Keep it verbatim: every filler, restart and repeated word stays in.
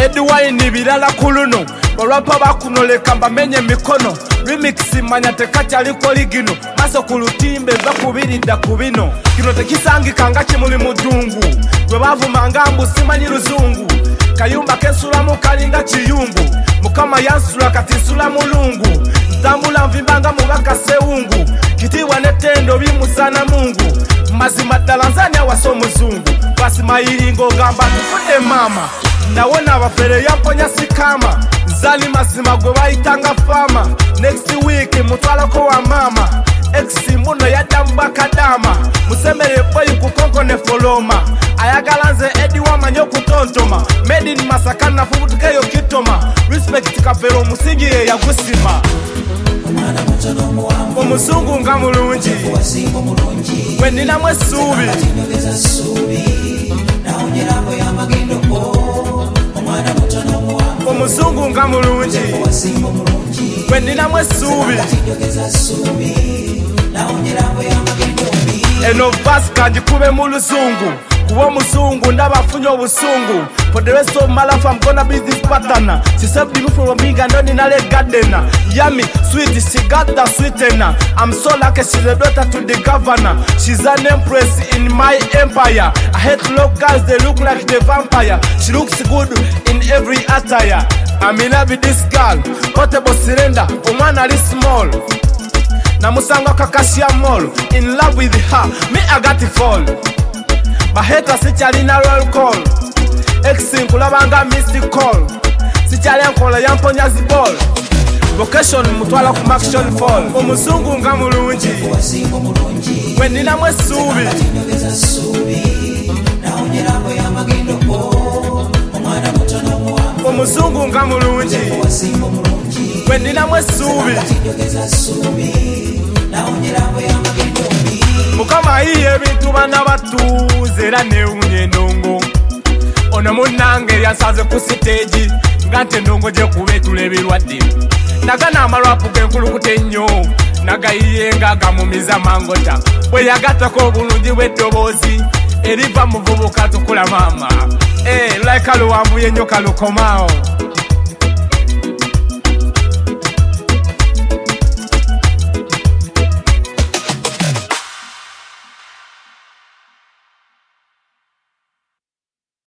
Edwine birala kuluno olwapa bakunoleka mbamenye mikono remix manya tekati aliko ligino maso kulutimbe bakubiridda kubino kino tekisangika nga kimuli mudungu gwe bavumanga mbu simanyi luzungu kayumba kesulamu kalinga kiyumbu mukama yansula kati nsula mulungu tambula nvimbanga mubaka sewungu kitiwa netendo bimusana mungu mazima ddala nzanya wasa omuzungu basi mayiringo gamba tufude mama nawona abafere yamponya sikama zali mazima gwe bayitanga fama next week mutwalako wa mama ex muno yadambakadama musemere boy kukonko ne foloma ayagala nze edi wamanyo kutontoma made in Masaka nafubutukeyo kitoma respect kafero musingi ye yagusima omuzungu nga mulungi we ninamu essuubi omuzungu nga mulungi we ninamu essuubi eno basi kangikube mu luzungu kuba omuzungu ndaba afunye obusungu for the rest of my life I'm gonna be this partner she saved me from being a nonny gardener yummy sweet she got the sweetener I'm so lucky she's a daughter to the governor she's an empress in my empire I hate locals they look like the vampire she looks good in every attire I'm in love with this girl portable cylinder omwana ali small namusanga kakashia mall in love with her me I got it fall baheta sichalina roll call ex nkulabanga missed call sichale nkola yamponya ziball vocation mutwala ku action fall omuzungu nga mulungi we ninamu essuubi omuzungu nga mulungi we ninamu essuubi mukama iye ebintu bana batuuze era newunye endongo ono munnange lyansaze ku siteegi nga nte endongo gye kuba etulebirwadde nagana amalwapu genkulukuta ennyo nagayiye nga gamumiza mangota bwe yagattako obulungi bw'eddoboozi eriva muvubuka tukula maama eh like luwambuye nnyo kalukomao